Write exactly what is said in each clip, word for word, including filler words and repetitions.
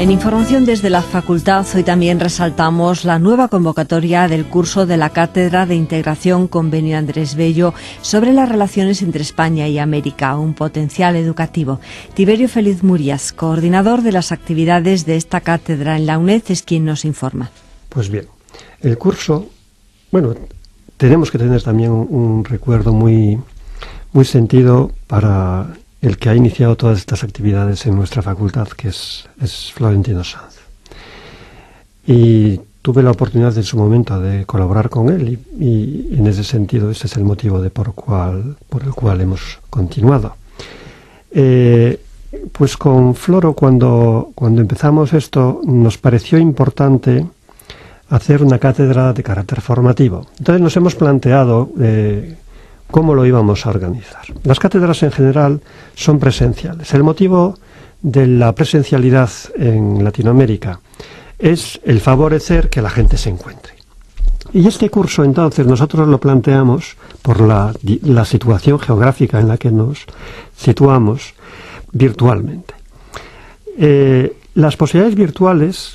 En información desde la facultad, hoy también resaltamos la nueva convocatoria del curso de la Cátedra de Integración Convenio Andrés Bello sobre las relaciones entre España y América, un potencial educativo. Tiberio Feliz Murias, coordinador de las actividades de esta cátedra en la UNED, es quien nos informa. Pues bien, el curso, bueno, tenemos que tener también un, un recuerdo muy, muy sentido para el que ha iniciado todas estas actividades en nuestra facultad, que es, es Florentino Sanz. Y tuve la oportunidad en su momento de colaborar con él y, y en ese sentido ese es el motivo de por, cual, por el cual hemos continuado. Eh, pues con Floro, cuando, cuando empezamos esto, nos pareció importante hacer una cátedra de carácter formativo. Entonces nos hemos planteado eh, cómo lo íbamos a organizar. Las cátedras en general son presenciales. El motivo de la presencialidad en Latinoamérica es el favorecer que la gente se encuentre. Y este curso, entonces, nosotros lo planteamos por la, la situación geográfica en la que nos situamos virtualmente. Eh, las posibilidades virtuales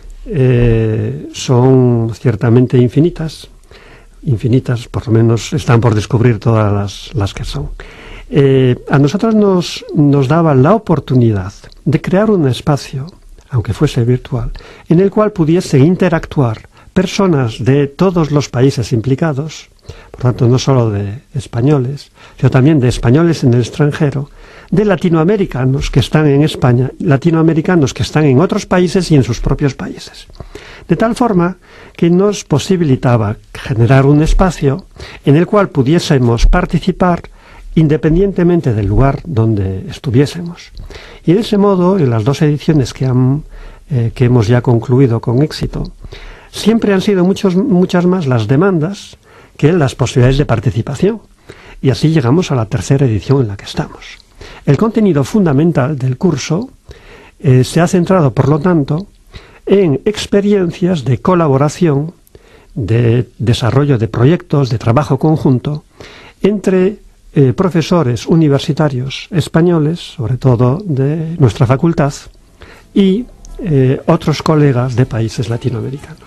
eh, son ciertamente infinitas. infinitas, por lo menos están por descubrir todas las, las que son. Eh, a nosotros nos, nos daba la oportunidad de crear un espacio, aunque fuese virtual, en el cual pudiese interactuar personas de todos los países implicados, por tanto no solo de españoles, sino también de españoles en el extranjero, de latinoamericanos que están en España, latinoamericanos que están en otros países y en sus propios países. De tal forma que nos posibilitaba generar un espacio en el cual pudiésemos participar independientemente del lugar donde estuviésemos. Y de ese modo, en las dos ediciones que, han, eh, que hemos ya concluido con éxito, siempre han sido muchos, muchas más las demandas que las posibilidades de participación. Y así llegamos a la tercera edición en la que estamos. El contenido fundamental del curso eh, se ha centrado, por lo tanto, en experiencias de colaboración, de desarrollo de proyectos, de trabajo conjunto, entre eh, profesores universitarios españoles, sobre todo de nuestra facultad, y eh, otros colegas de países latinoamericanos.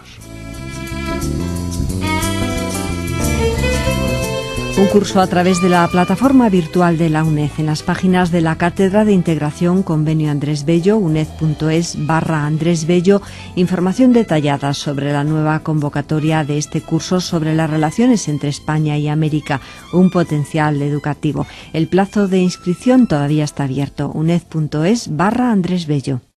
Un curso a través de la plataforma virtual de la UNED en las páginas de la Cátedra de Integración Convenio Andrés Bello, uned.es barra Andrés Bello, información detallada sobre la nueva convocatoria de este curso sobre las relaciones entre España y América, un potencial educativo. El plazo de inscripción todavía está abierto, uned.es barra Andrés Bello.